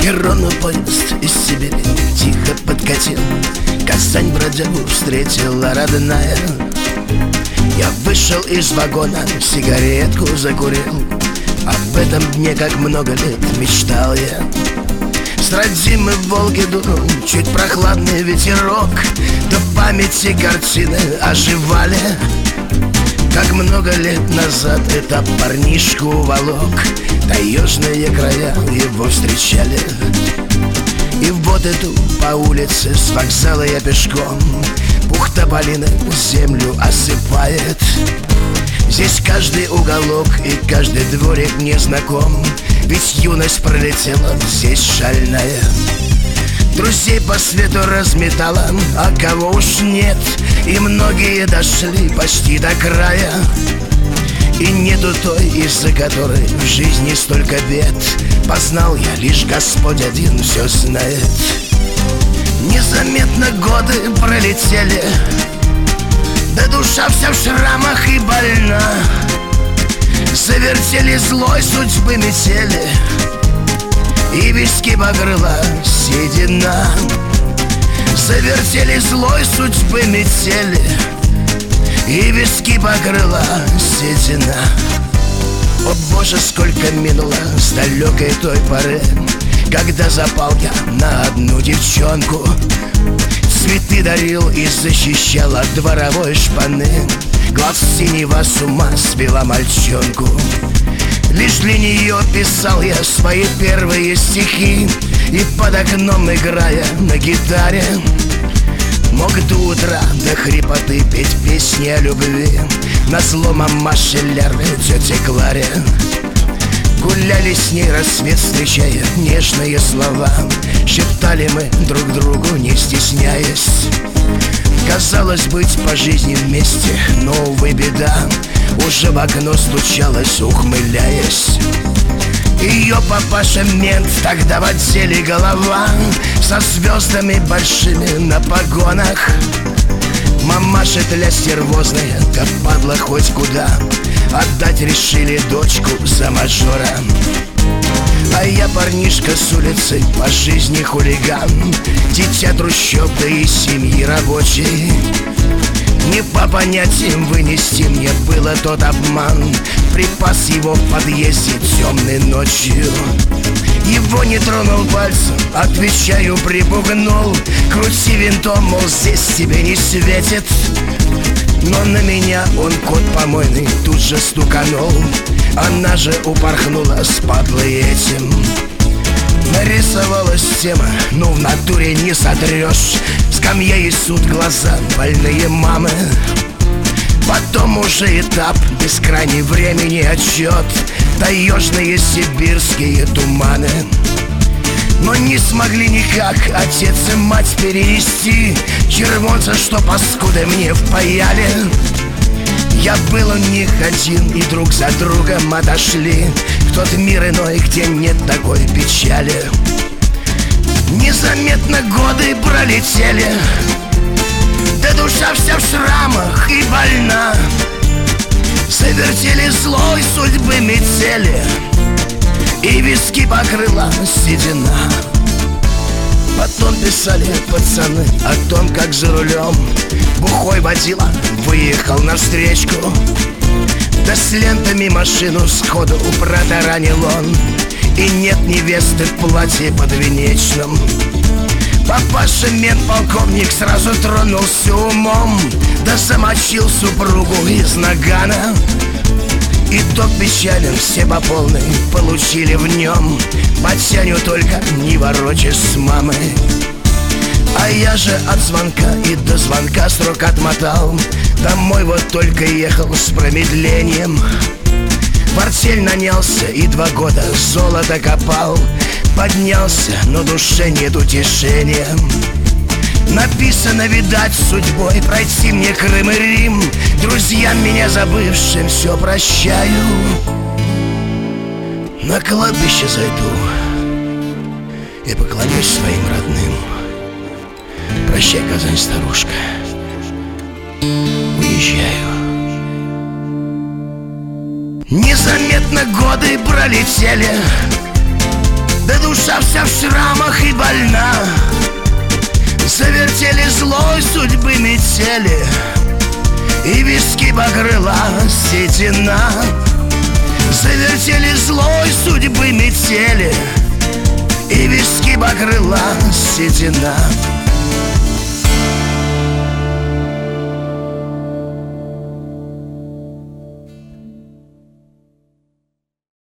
Перронный поезд из Сибири тихо подкатил. Казань бродягу встретила родная. Я вышел из вагона, сигаретку закурил. Об этом дне, как много лет, мечтал я. С родимой Волги дунул чуть прохладный ветерок. До памяти картины оживали, как много лет назад это парнишку волок. Таежные края его встречали. И вот иду по улице с вокзала я пешком. Пух тополины землю осыпает. Здесь каждый уголок и каждый дворик мне знаком. Ведь юность пролетела здесь шальная. Друзей по свету разметала, а кого уж нет. И многие дошли почти до края. И нету той, из-за которой в жизни столько бед. Познал я, лишь Господь один все знает. Незаметно годы пролетели, да душа вся в шрамах и больна. Завертели злой судьбы метели, и виски покрыла седина. Завертели злой судьбы метели, и виски покрыла седина. О боже, сколько минуло с далекой той поры, когда запал я на одну девчонку. Цветы дарил и защищал от дворовой шпаны. Глаз синего с ума свела мальчонку. Лишь для нее писал я свои первые стихи. И под окном, играя на гитаре, мог до утра до хрипоты петь песни о любви. Назло мамаше Лерве, тете Кларе. Гуляли с ней рассвет, встречая нежные слова. Шептали мы друг другу, не стесняясь. Казалось быть по жизни вместе, но, увы, беда. Уже в окно стучалась, ухмыляясь. Ее папаша мент, тогда в отделе голова, со звездами большими на погонах. Мамаша тля стервозная, как падла хоть куда. Отдать решили дочку за мажора. А я парнишка с улицы, по жизни хулиган. Дитя трущоб, да и семьи рабочей. Не по понятиям вынести мне было тот обман. Припас его в подъезде темной ночью. Его не тронул пальцем, отвечаю, припугнул. Крути винтом, мол, здесь тебе не светит. Но на меня он, кот помойный, тут же стуканул. Она же упорхнула с падлой этим. Нарисовалась тема, ну в натуре не сотрешь. Скамья и суд, глаза, больные мамы. Потом уже этап, бескрайний времени отчет. Таежные сибирские туманы. Но не смогли никак отец и мать перенести червонца, что паскуды мне впаяли. Я был у них один, и друг за другом отошли в тот мир иной, где нет такой печали. Незаметно годы пролетели, да душа вся в шрамах и больна. Завертели злой судьбы метели, и виски покрыла седина. Потом писали пацаны о том, как за рулем бухой водила выехал навстречку. Да с лентами машину сходу протаранил он. И нет невесты в платье подвенечном. Папаша мент-полковник сразу тронулся умом. Да замочил супругу из нагана. Итог печален, все по полной получили в нем. Батяню только не ворочишь с мамой. А я же от звонка и до звонка срок отмотал. Домой вот только ехал с промедлением. В артель нанялся и 2 года золото копал. Поднялся, но душе нет утешения. Написано, видать, судьбой пройти мне Крым и Рим. Друзьям меня забывшим все прощаю. На кладбище зайду и поклонюсь своим родным. Прощай, Казань, старушка, уезжаю. Незаметно годы пролетели, Да душа вся в шрамах и больна. Завертели злой судьбы метели, и виски покрыла седина. Завертели злой судьбы метели, и виски покрыла седина.